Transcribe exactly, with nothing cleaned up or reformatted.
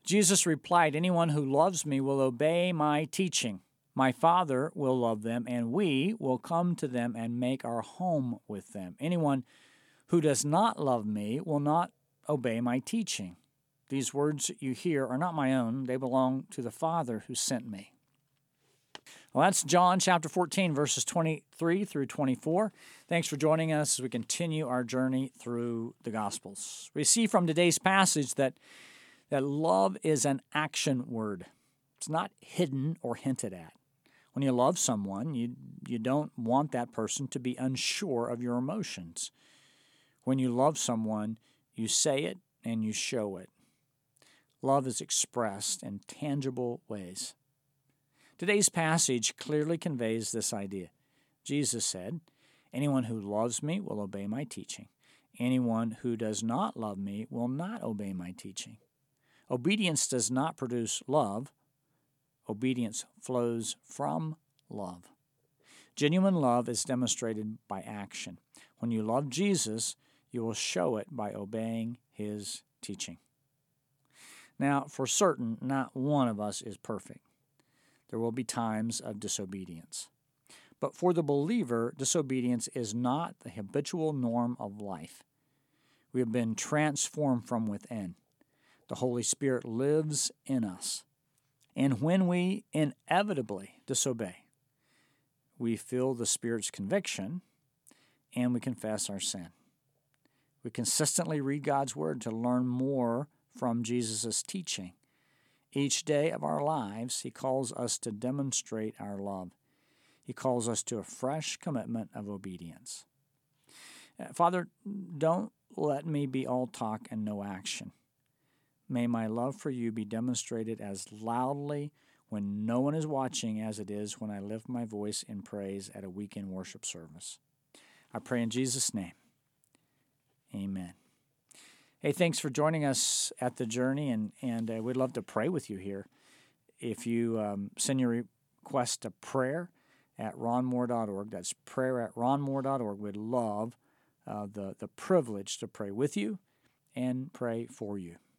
Jesus replied, "Anyone who loves me will obey my teaching. My Father will love them, and we will come to them and make our home with them. Anyone who does not love me will not obey my teaching." These words you hear are not my own. They belong to the Father who sent me. Well, that's John chapter fourteen, verses twenty-three through twenty-four. Thanks for joining us as we continue our journey through the Gospels. We see from today's passage that, that love is an action word. It's not hidden or hinted at. When you love someone, you, you don't want that person to be unsure of your emotions. When you love someone, you say it and you show it. Love is expressed in tangible ways. Today's passage clearly conveys this idea. Jesus said, "Anyone who loves me will obey my teaching. Anyone who does not love me will not obey my teaching." Obedience does not produce love. Obedience flows from love. Genuine love is demonstrated by action. When you love Jesus, you will show it by obeying his teaching. Now, for certain, not one of us is perfect. There will be times of disobedience. But for the believer, disobedience is not the habitual norm of life. We have been transformed from within. The Holy Spirit lives in us. And when we inevitably disobey, we feel the Spirit's conviction and we confess our sin. We consistently read God's Word to learn more from Jesus' teaching. Each day of our lives, he calls us to demonstrate our love. He calls us to a fresh commitment of obedience. Father, don't let me be all talk and no action. May my love for you be demonstrated as loudly when no one is watching as it is when I lift my voice in praise at a weekend worship service. I pray in Jesus' name. Amen. Hey, thanks for joining us at the journey, and, and uh, we'd love to pray with you here. If you um, send your request to prayer at ron moore dot org, that's prayer at ron moore dot org, we'd love uh, the, the privilege to pray with you and pray for you.